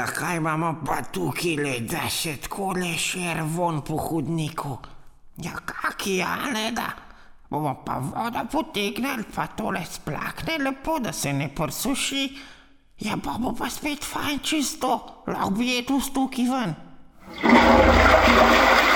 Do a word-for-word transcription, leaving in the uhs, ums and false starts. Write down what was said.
kaj imamo pa tukaj, da se tako lešer von po hodniku? Ja, kaki, ja, ne da. Bomo pa voda potegnili, pa tole splakne lepo, da se ne prsuši. Ja, pa bo pa spet fajn čisto, lahko bi jedel tukaj ven.